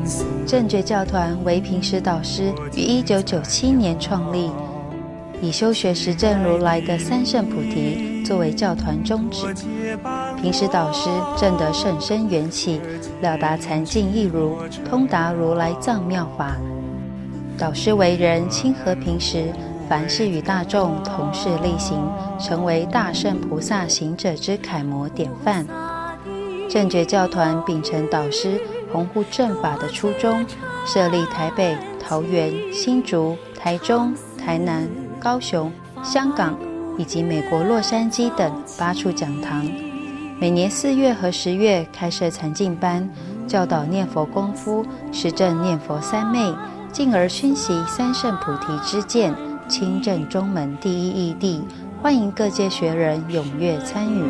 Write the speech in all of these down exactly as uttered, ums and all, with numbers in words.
正觉教团为平时导师于一九九七年创立，以修学实证如来的三圣菩提作为教团宗旨。平时导师证得甚深缘起，了达禅境义如，通达如来藏妙法。导师为人亲和平时，凡事与大众同事力行，成为大圣菩萨行者之楷模典范。正觉教团秉承导师弘护正法的初衷，设立台北、桃园、新竹、台中、台南、高雄、香港以及美国洛杉矶等八处讲堂。每年四月和十月开设禅境班，教导念佛功夫，实证念佛三昧，进而熏习三圣菩提之见，亲证中门第一义谛。欢迎各界学人踊跃参与。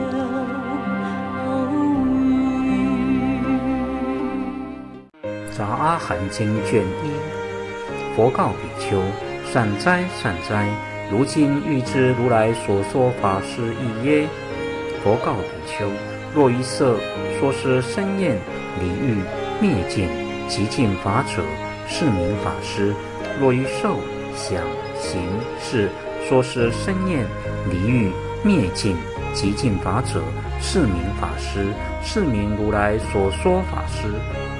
杂阿含经卷一，佛告比丘：善哉善哉，如今欲知如来所说法是义耶？佛告比丘：若于色说是生厌离欲灭尽极尽法者，是名法师；若于受想行识说是生厌离欲灭尽极尽法者，是名法师，是名如来所说法师。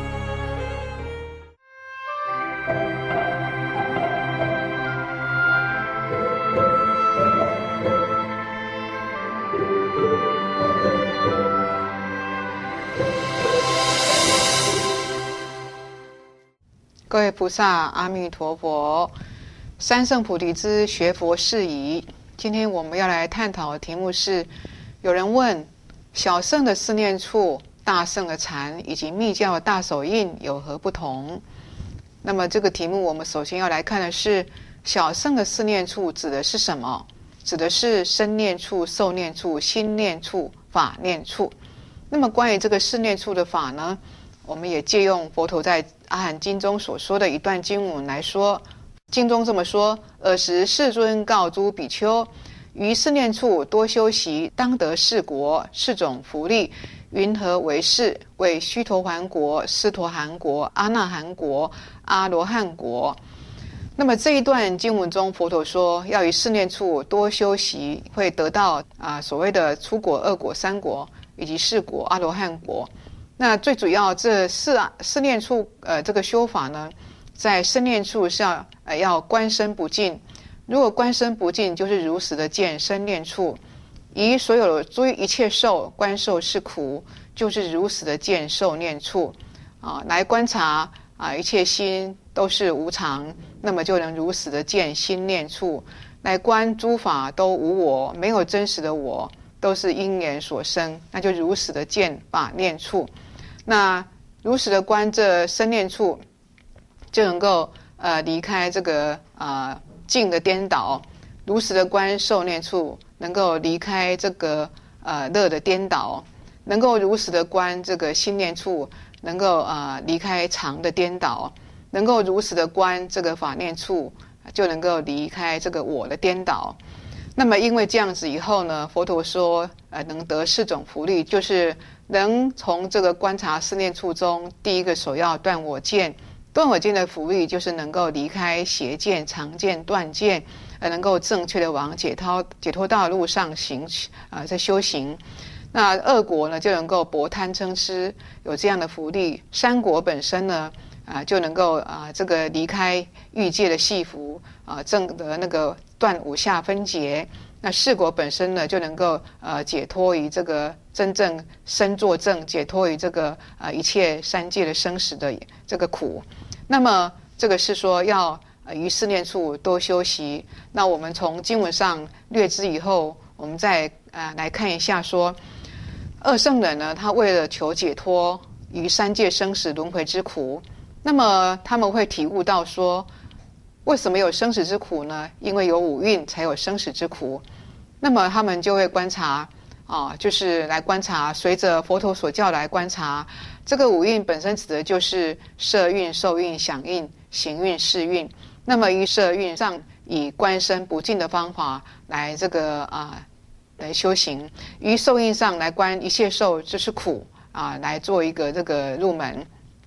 各位菩萨，阿弥陀佛！三圣菩提之学佛事宜，今天我们要来探讨的题目是：有人问，小圣的四念处、大圣的禅以及密教的大手印有何不同？那么这个题目，我们首先要来看的是，小圣的四念处指的是什么？指的是身念处、受念处、心念处、法念处。那么关于这个四念处的法呢，我们也借用佛陀在阿含经中所说的一段经文来说。经中这么说：尔时世尊告诸比丘，于四念处多修习，当得四国四种福利。云何为是？为须陀洹国、斯陀含国、阿那含国、阿罗汉国。那么这一段经文中，佛陀说要于四念处多修习，会得到啊所谓的初果、二果、三果以及四果阿罗汉国。那最主要这四四念处呃这个修法呢，在身念处是要呃要观身不净。如果观身不净，就是如实的见身念处。以所有诸一切受观受是苦，就是如实的见受念处啊，来观察啊一切心都是无常，那么就能如实的见心念处。来观诸法都无我，没有真实的我，都是因缘所生，那就如实的见法念处。那如实的观这身念处，就能够呃离开这个呃境的颠倒；如实的观受念处，能够离开这个呃乐的颠倒；能够如实的观这个心念处，能够呃离开常的颠倒；能够如实的观这个法念处，就能够离开这个我的颠倒。那么因为这样子以后呢，佛陀说呃能得四种福利，就是能从这个观察四念处中，第一个首要断我见。断我见的福利就是能够离开邪见、常见、断见，呃，能够正确的往解脱解脱道路上行啊、呃，在修行。那二果呢，就能够薄贪嗔痴，有这样的福利。三果本身呢，啊、呃，就能够啊、呃，这个离开欲界的系缚啊，证得那个断五下分别。那四果本身呢，就能够呃解脱于这个真正身作证，解脱于这个呃一切三界的生死的这个苦。那么这个是说要呃于四念处多修习。那我们从经文上略知以后，我们再呃来看一下说，二圣人呢，他为了求解脱于三界生死轮回之苦，那么他们会体悟到说，为什么有生死之苦呢？因为有五蕴才有生死之苦。那么他们就会观察啊，就是来观察，随着佛陀所教来观察，这个五蕴本身指的就是色蕴、受蕴、想蕴、行蕴、识蕴。那么于色蕴上，以观身不净的方法来这个啊来修行；于受蕴上来观一切受就是苦啊，来做一个这个入门。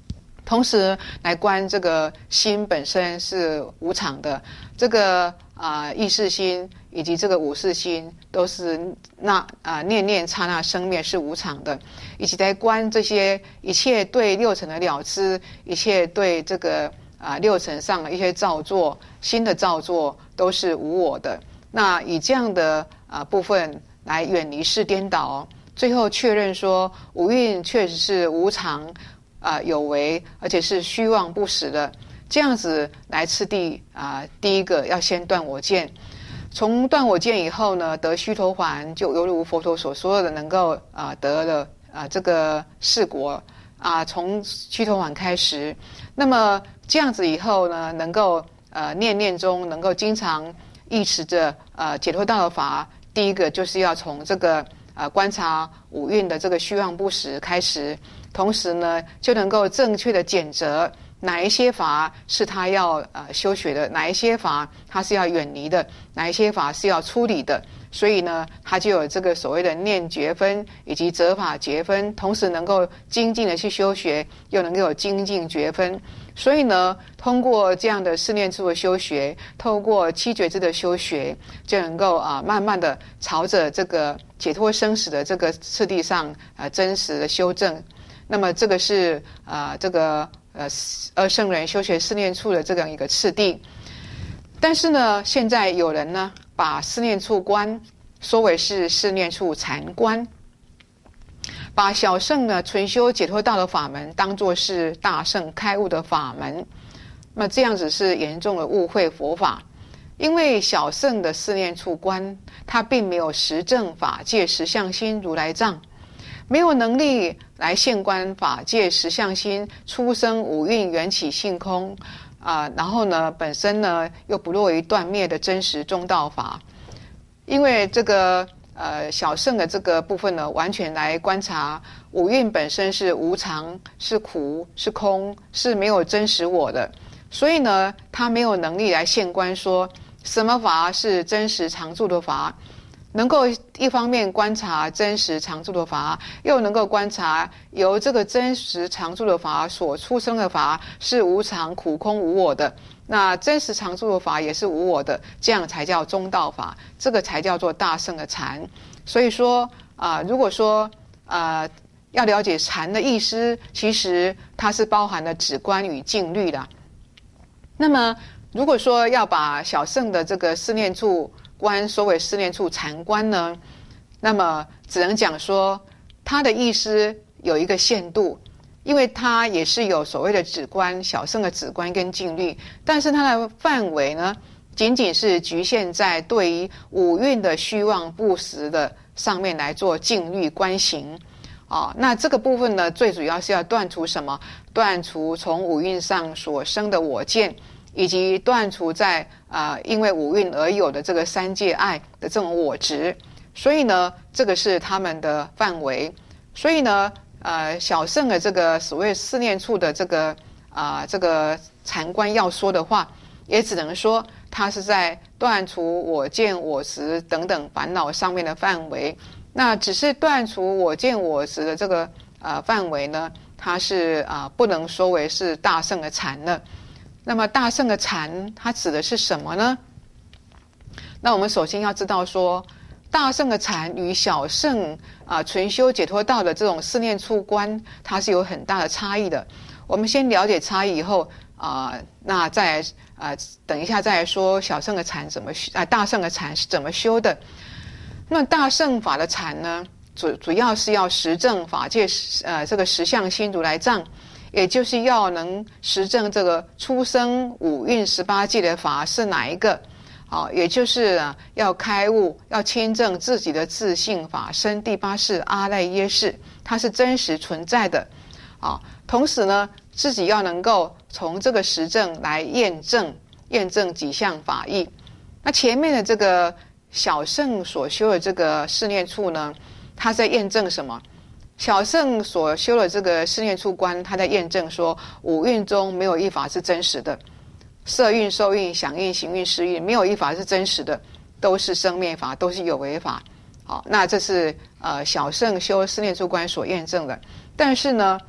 同时来观这个心本身是无常的，这个啊、呃、意识心以及这个无事心都是那啊、呃、念念刹那生灭是无常的，以及来观这些一切对六尘的了知，一切对这个啊、呃、六尘上的一些造作，新的造作都是无我的。那以这样的啊、呃、部分来远离世颠倒，最后确认说五蕴确实是无常啊、呃、有为，而且是虚妄不实的。这样子来次第啊、呃，第一个要先断我见。从断我见以后呢，得须陀洹，就犹如佛陀所说的，能够啊、呃、得了啊、呃、这个世果啊，从须陀洹开始。那么这样子以后呢，能够呃念念中能够经常忆持着呃解脱道的法。第一个就是要从这个呃观察五蕴的这个虚妄不实开始，同时呢就能够正确的检择哪一些法是他要呃修学的，哪一些法他是要远离的，哪一些法是要出离的。所以呢他就有这个所谓的念觉分以及择法觉分，同时能够精进的去修学，又能够有精进觉分。所以呢通过这样的四念处的修学，透过七觉支的修学，就能够啊、呃、慢慢的朝着这个解脱生死的这个次第上呃真实的修正。那么这个是啊、呃、这个呃二圣人修学四念处的这样一个次第。但是呢现在有人呢把四念处观说为是四念处禅观，把小乘呢纯修解脱道的法门当作是大乘开悟的法门。那么这样子是严重的误会佛法。因为小乘的四念处观，它并没有实证法界实相心如来藏，没有能力来现观法界实相心出生五蕴缘起性空啊、呃，然后呢本身呢又不落于断灭的真实中道法。因为这个呃小乘的这个部分呢，完全来观察五蕴本身是无常，是苦，是空，是没有真实我的，所以呢他没有能力来现观说什么法是真实常住的法，能够一方面观察真实常住的法，又能够观察由这个真实常住的法所出生的法是无常苦空无我的，那真实常住的法也是无我的，这样才叫中道法，这个才叫做大乘的禅。所以说啊、呃，如果说啊、呃、要了解禅的意思，其实它是包含了止观与静虑的。那么如果说要把小乘的这个四念处观说为四念处禅观呢，那么只能讲说它的意思有一个限度，因为它也是有所谓的止观，小乘的止观跟静虑，但是它的范围呢仅仅是局限在对于五蕴的虚妄不实的上面来做静虑观行啊。那这个部分呢最主要是要断除什么？断除从五蕴上所生的我见，以及断除在啊、呃、因为五蕴而有的这个三界爱的这种我执。所以呢这个是他们的范围。所以呢呃小乘的这个所谓四念处的这个啊、呃、这个禅观要说的话，也只能说它是在断除我见我执等等烦恼上面的范围。那只是断除我见我执的这个呃范围呢，它是啊、呃、不能说为是大乘的禅了。那么大乘的禅它指的是什么呢？那我们首先要知道说，大乘的禅与小乘啊纯修解脱道的这种四念处观，它是有很大的差异的。我们先了解差异以后啊、呃，那再啊、呃、等一下再来说小乘的禅怎么啊、呃、大乘的禅是怎么修的。那大乘法的禅呢，主主要是要实证法界呃这个实相心如来藏。也就是要能实证这个出生五蕴十八界的法是哪一个，啊，也就是啊要开悟，要亲证自己的自性法身第八识阿赖耶识，它是真实存在的，啊，同时呢自己要能够从这个实证来验证验证几项法义。那前面的这个小乘所修的这个四念处呢，它在验证什么？小乘所修的这个四念处观，他在验证说五蕴中没有一法是真实的，色蕴、受蕴、想蕴、行蕴、识蕴，没有一法是真实的，都是生灭法，都是有为法。好，那这是呃小乘修四念处观所验证的。但是呢，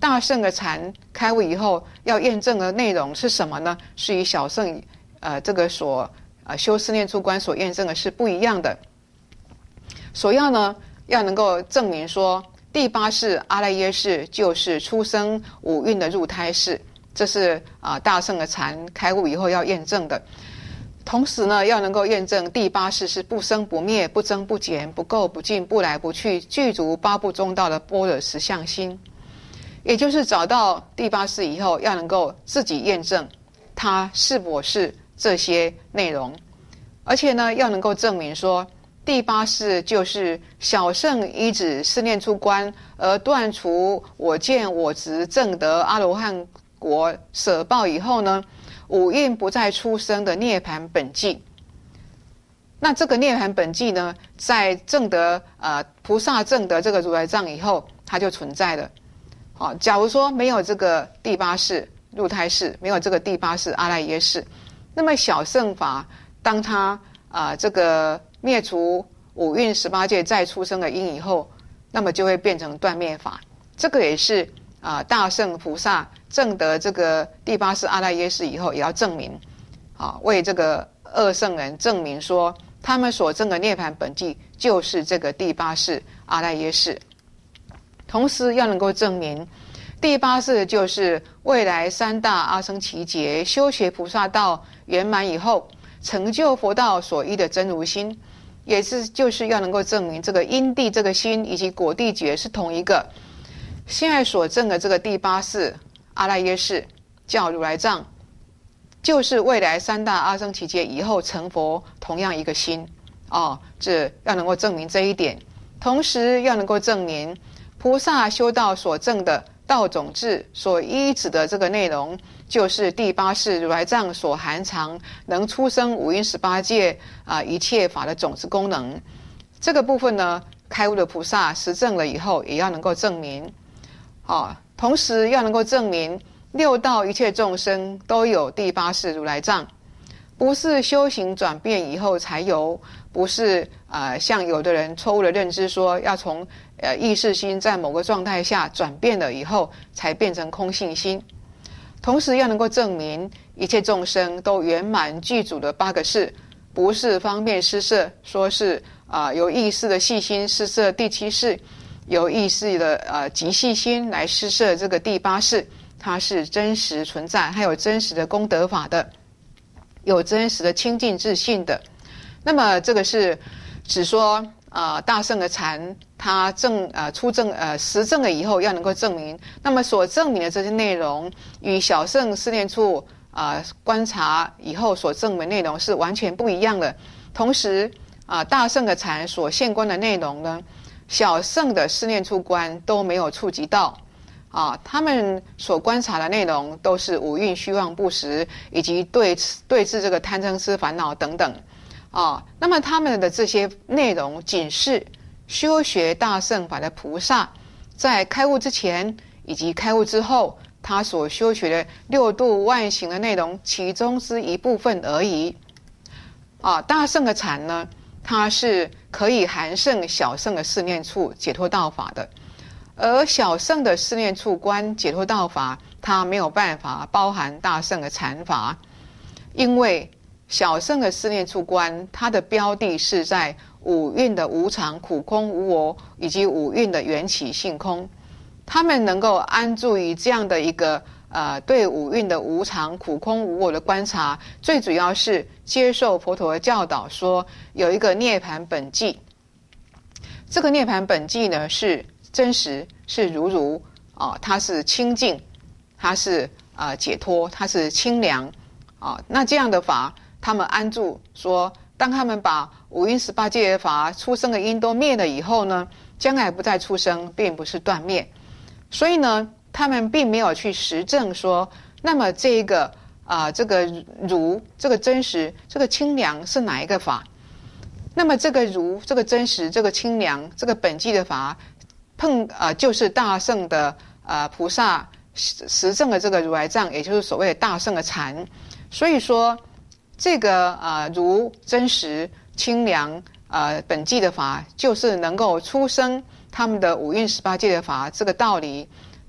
大圣的禅开悟以后要验证的内容是什么呢？是与小圣呃这个所呃修四念处观所验证的是不一样的。首要呢，要能够证明说第八世阿赖耶识就是出生五蕴的入胎识，这是啊、呃、大圣的禅开悟以后要验证的。同时呢，要能够验证第八识是不生不灭、不增不减、不垢不净、不来不去，具足八部中道的般若实相心。也就是找到第八识以后，要能够自己验证它是否是这些内容，而且呢，要能够证明说第八识就是小圣依止四念处观而断除我见我执，证得阿罗汉果舍报以后呢，五蕴不再出生的涅槃本际。那这个涅槃本际呢，在证得呃菩萨证得这个如来藏以后，它就存在了。好，假如说没有这个第八识入胎识，没有这个第八识阿赖耶识，那么小圣法当它啊、呃、这个灭除五蕴十八界再出生的因以后，那么就会变成断灭法。这个也是啊、呃、大圣菩萨证得这个第八识阿赖耶识以后，也要证明啊，为这个二圣人证明说，他们所证的涅槃本际就是这个第八识阿赖耶识。同时要能够证明第八识就是未来三大阿僧祇劫修学菩萨道圆满以后成就佛道所依的真如心，也是就是要能够证明这个因地这个心以及果地觉是同一个。现在所证的这个第八识阿赖耶识叫如来藏，就是未来三大阿僧祇劫以后成佛同样一个心哦，这要能够证明这一点。同时要能够证明菩萨修道所证的道种智所依止的这个内容，就是第八识如来藏所含藏能出生五蕴十八界啊、呃、一切法的种子功能。这个部分呢，开悟的菩萨实证了以后，也要能够证明。哦，同时要能够证明六道一切众生都有第八识如来藏，不是修行转变以后才有，不是呃像有的人错误的认知说要从呃意识心在某个状态下转变了以后才变成空性心。同时要能够证明一切众生都圆满具足的八个识，不是方便施设说是啊、呃、由意识的细心施设第七识，由意识的呃极细心来施设这个第八识，它是真实存在，还有真实的功德法的，有真实的清净自信的。那么这个是只说呃大圣的禅他证呃出证呃实证了以后要能够证明，那么所证明的这些内容与小圣四念处呃观察以后所证明的内容是完全不一样的。同时啊、呃、大圣的禅所现观的内容呢，小圣的四念处观都没有触及到啊，他们所观察的内容都是五蕴虚妄不实，以及对对治这个贪嗔痴烦恼等等啊。那么他们的这些内容仅是修学大乘法的菩萨在开悟之前以及开悟之后他所修学的六度万行的内容其中之一部分而已啊。大乘的禅呢，它是可以含摄小乘的四念处解脱道法的，而小乘的四念处观解脱道法，它没有办法包含大乘的禅法，因为小乘的四念处观，它的标的是在五蕴的无常、苦空、无我，以及五蕴的缘起性空。他们能够安住于这样的一个呃对五蕴的无常、苦空、无我的观察，最主要是接受佛陀的教导，说有一个涅槃本际。这个涅槃本际呢，是真实，是如如啊、呃，它是清净，它是呃解脱，它是清凉啊、呃。那这样的法，他们安住说，当他们把五蕴十八界的法出生的因都灭了以后呢，将来不再出生，并不是断灭。所以呢，他们并没有去实证说，那么这一个啊、呃，这个如这个真实，这个清凉是哪一个法？那么这个如这个真实，这个清凉，这个本际的法，碰啊、呃、就是大圣的呃菩萨实实证的这个如来藏，也就是所谓的大圣的禅。所以说，这个呃如真实清凉呃本际的法，就是能够出生他们的五蕴十八界的法，这个道理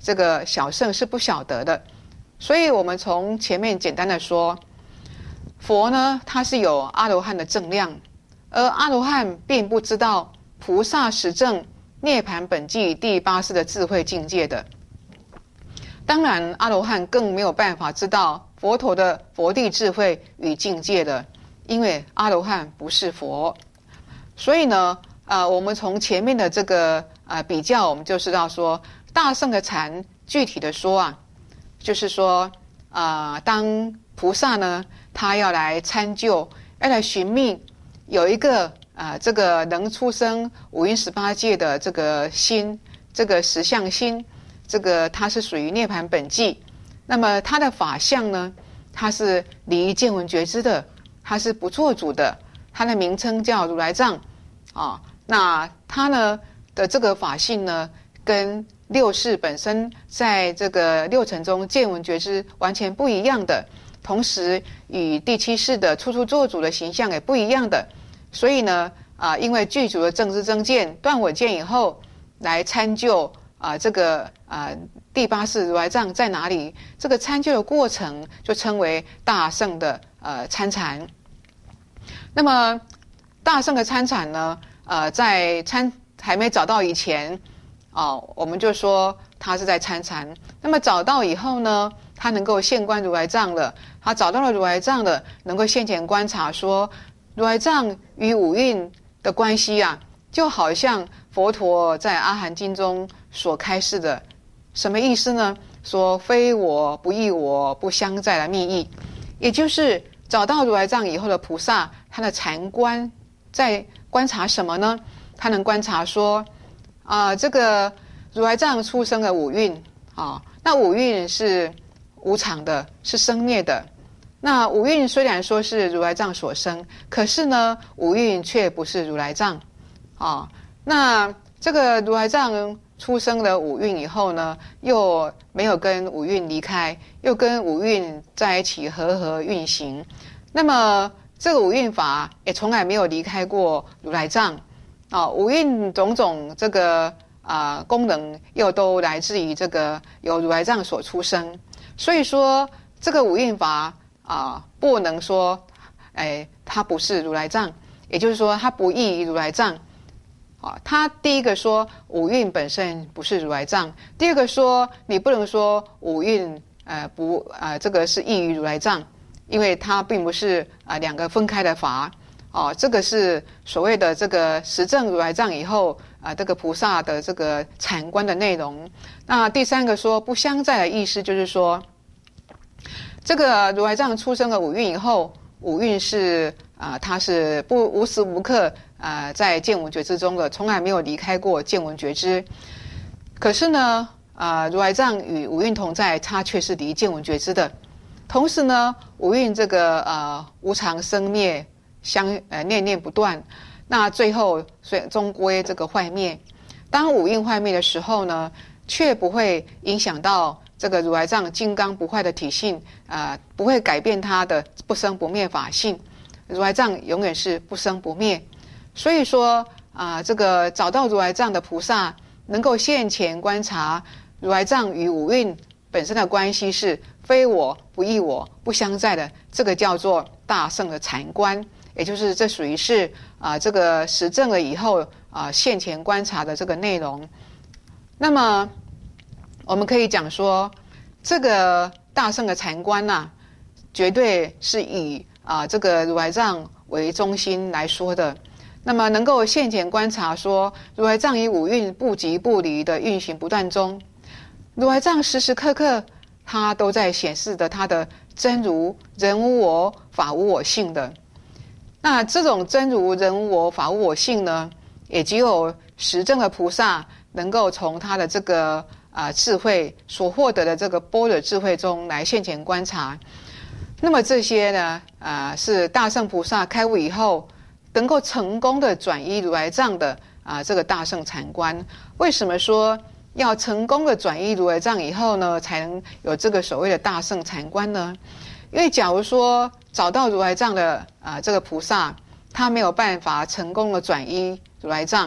这个小圣是不晓得的。所以我们从前面简单的说，佛呢，他是有阿罗汉的正量，而阿罗汉并不知道菩萨实证涅槃本纪第八世的智慧境界的。当然阿罗汉更没有办法知道佛陀的佛地智慧与境界的，因为阿罗汉不是佛。所以呢呃，我们从前面的这个呃比较，我们就知道说，大圣的禅具体的说啊，就是说呃，当菩萨呢他要来参究，要来寻觅有一个呃这个能出生五蕴十八界的这个心，这个实相心，这个它是属于涅槃本纪。那么它的法相呢，它是离见闻觉知的，它是不做主的，它的名称叫如来藏啊。那它呢的这个法性呢，跟六世本身在这个六尘中见闻觉知完全不一样的，同时与第七世的处处做主的形象也不一样的。所以呢啊、呃，因为具足了正知正见断我见以后，来参究啊、呃、这个啊、呃、第八世如来藏在哪里，这个参究的过程就称为大圣的呃参禅。那么大圣的参禅呢，呃，在参还没找到以前，哦，我们就说他是在参禅。那么找到以后呢，他能够现观如来藏了，他找到了如来藏了，能够现前观察说，如来藏与五蕴的关系啊，就好像佛陀在阿含经中所开示的，什么意思呢？说非我不异我不相在的密意，也就是找到如来藏以后的菩萨，他的禅观在观察什么呢？他能观察说啊、呃，这个如来藏出生的五蕴啊，那五蕴是无常的，是生灭的。那五蕴虽然说是如来藏所生，可是呢，五蕴却不是如来藏啊。那这个如来藏出生了五蕴以后呢，又没有跟五蕴离开，又跟五蕴在一起和合运行。那么这个五蕴法也从来没有离开过如来藏啊，五蕴种种这个啊、呃、功能又都来自于这个由如来藏所出生。所以说这个五蕴法啊、呃、不能说哎它不是如来藏，也就是说它不异于如来藏啊。他第一个说五蕴本身不是如来藏，第二个说你不能说五蕴呃不呃这个是异于如来藏，因为它并不是啊、呃、两个分开的法哦、啊，这个是所谓的这个实证如来藏以后啊、呃、这个菩萨的这个禅观的内容。那第三个说不相在的意思就是说，这个如来藏出生了五蕴以后，五蕴是啊、呃、它是不无时无刻啊、呃、在见闻觉知中的，从来没有离开过见闻觉知。可是呢啊、呃、如来藏与五蕴同在，它却是离见闻觉知的。同时呢，五蕴这个呃无常生灭相呃念念不断，那最后所以终归这个坏灭。当五蕴坏灭的时候呢，却不会影响到这个如来藏金刚不坏的体性啊、呃，不会改变它的不生不灭法性。如来藏永远是不生不灭。所以说啊、呃，这个找到如来藏的菩萨，能够现前观察如来藏与五蕴本身的关系是非我不异我不相在的，这个叫做大圣的禅观，也就是这属于是啊、呃、这个实证了以后啊、呃、现前观察的这个内容。那么我们可以讲说，这个大圣的禅观呐、啊，绝对是以啊、呃、这个如来藏为中心来说的。那么能够现前观察说，如来藏以五蕴不即不离的运行不断中，如来藏时时刻刻它都在显示的它的真如人无我法无我性的。那这种真如人无我法无我性呢，也只有实证的菩萨能够从他的这个啊、呃、智慧所获得的这个般若智慧中来现前观察。那么这些呢啊、呃、是大圣菩萨开悟以后能够成功的转依如来藏的啊、呃、这个大圣禅观。为什么说要成功的转依如来藏以后呢，才能有这个所谓的大圣禅观呢？因为假如说找到如来藏的啊、呃、这个菩萨，他没有办法成功的转依如来藏，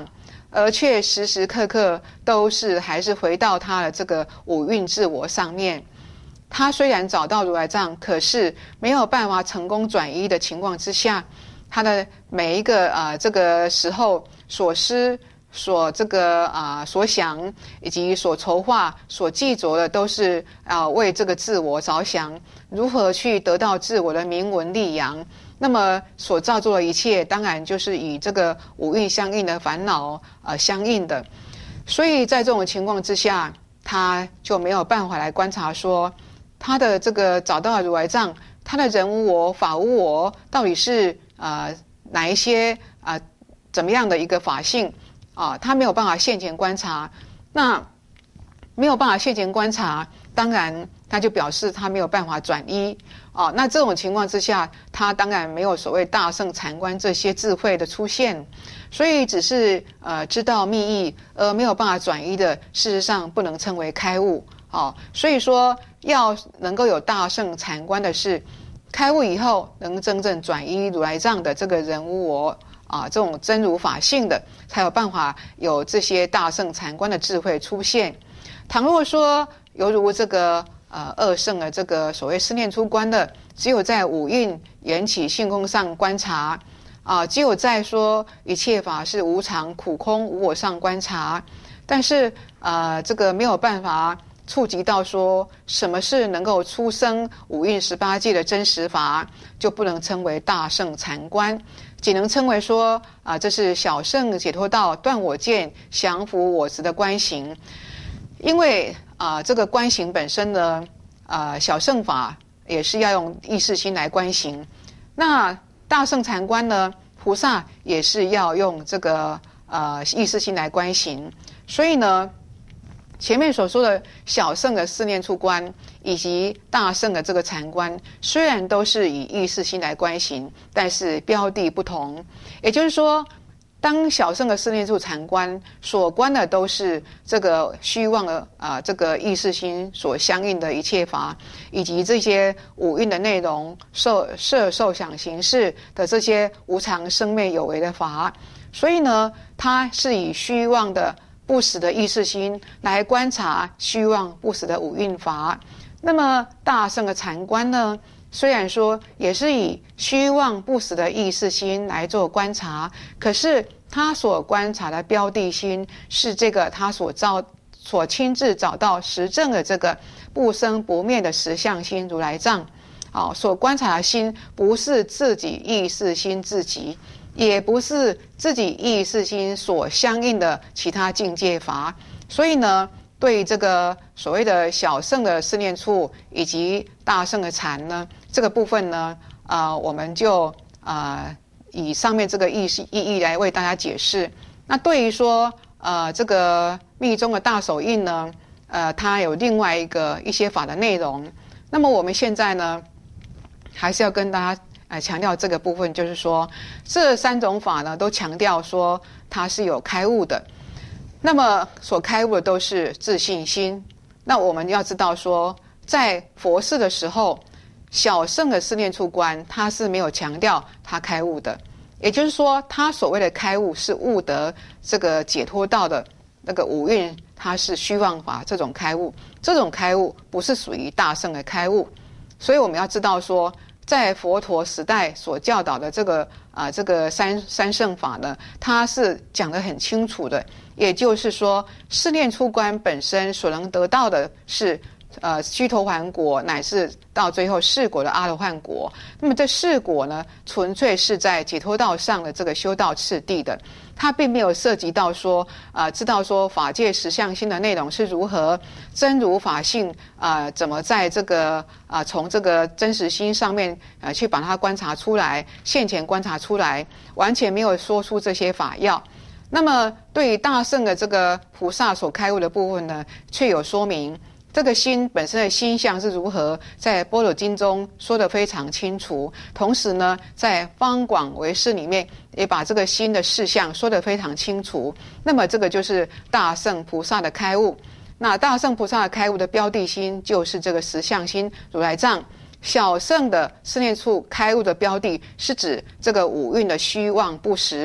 而却时时刻刻都是还是回到他的这个五蕴自我上面。他虽然找到如来藏，可是没有办法成功转依的情况之下，他的每一个啊、呃、这个时候所思所这个啊、呃、所想以及所筹划所记着的都是啊、呃、为这个自我着想，如何去得到自我的名闻利养。那么所造作的一切当然就是以这个五蕴相应的烦恼呃相应的。所以在这种情况之下，他就没有办法来观察说他的这个找到的如来藏，他的人无我法无我到底是呃哪一些啊、呃、怎么样的一个法性啊、呃，他没有办法现前观察。那没有办法现前观察，当然他就表示他没有办法转依啊。那这种情况之下，他当然没有所谓大圣禅观这些智慧的出现，所以只是呃知道密意而没有办法转依的，事实上不能称为开悟啊。所以说要能够有大圣禅观的是开悟以后能真正转依如来藏的这个人无我啊，这种真如法性的，才有办法有这些大圣禅观的智慧出现。倘若说犹如这个呃二圣的这个所谓思念出观的，只有在五蕴缘起性空上观察啊、呃，只有在说一切法是无常苦空无我上观察，但是呃这个没有办法触及到说什么是能够出生五蕴十八界的真实法，就不能称为大圣禅观，仅能称为说啊、呃、这是小圣解脱道断我见降伏我执的观行。因为啊、呃，这个观行本身呢，呃，小圣法也是要用意识心来观行。那大圣禅观呢，菩萨也是要用这个呃意识心来观行。所以呢，前面所说的小圣的四念处观，以及大圣的这个禅观，虽然都是以意识心来观行，但是标的不同。也就是说，当小圣的四念处禅观所观的都是这个虚妄的啊、呃，这个意识心所相应的一切法，以及这些五蕴的内容、受色受想行识的这些无常生灭有为的法，所以呢，它是以虚妄的不实的意识心来观察虚妄不实的五蕴法。那么大圣的禅观呢，虽然说也是以虚妄不实的意识心来做观察，可是他所观察的标的心是这个他所照所亲自找到实证的这个不生不灭的实相心如来藏。哦，所观察的心不是自己意识心自己，也不是自己意识心所相应的其他境界法。所以呢，对这个所谓的小圣的四念处以及大圣的禅呢，这个部分呢，呃，我们就呃以上面这个意意义来为大家解释。那对于说呃这个密宗的大手印呢，呃，它有另外一个一些法的内容。那么我们现在呢，还是要跟大家呃强调这个部分，就是说这三种法呢，都强调说它是有开悟的。那么所开悟的都是自信心。那我们要知道说，在佛事的时候，小圣的四念处观，它是没有强调他开悟的。也就是说，他所谓的开悟是悟得这个解脱道的那个五蕴，它是虚妄法这种开悟，这种开悟不是属于大圣的开悟。所以我们要知道说，在佛陀时代所教导的这个啊、呃、这个三三圣法呢，它是讲得很清楚的。也就是说，四念处观本身所能得到的是呃须陀洹果，乃至到最后四果的阿罗汉果。那么这四果呢，纯粹是在解脱道上的这个修道次第的，它并没有涉及到说啊、呃、知道说法界实相心的内容是如何，真如法性啊、呃、怎么在这个啊、呃、从这个真实心上面呃去把它观察出来，现前观察出来，完全没有说出这些法要。那么对于大圣的这个菩萨所开悟的部分呢，却有说明这个心本身的心相是如何，在般若经中说得非常清楚。同时呢，在方广为事里面也把这个心的事相说得非常清楚。那么这个就是大圣菩萨的开悟。那大圣菩萨的开悟的标的心就是这个实相心如来藏。小圣的四念处开悟的标的是指这个五蕴的虚妄不实，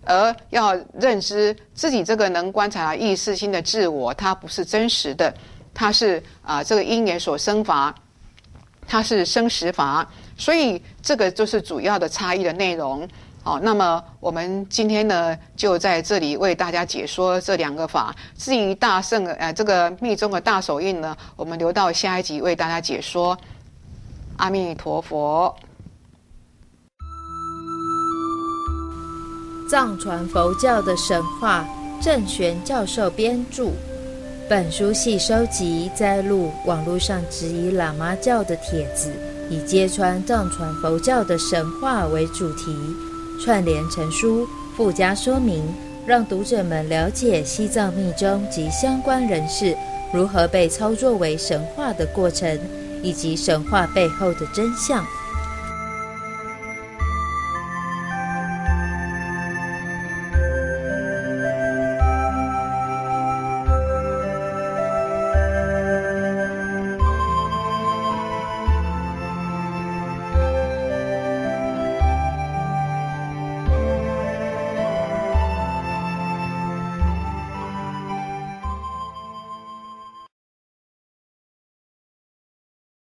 而要认知自己这个能观察意识心的自我，它不是真实的，它是啊、呃、这个因缘所生法，它是生实法，所以这个就是主要的差异的内容。好，那么我们今天呢，就在这里为大家解说这两个法。至于大圣呃这个密宗的大手印呢，我们留到下一集为大家解说。阿弥陀佛。 藏传佛教的神话，郑玄教授编著。本书系收集摘录网络上质疑喇嘛教的帖子，以揭穿藏传佛教的神话为主题，串联成书，附加说明，让读者们了解西藏密宗及相关人士如何被操作为神话的过程，以及神话背后的真相。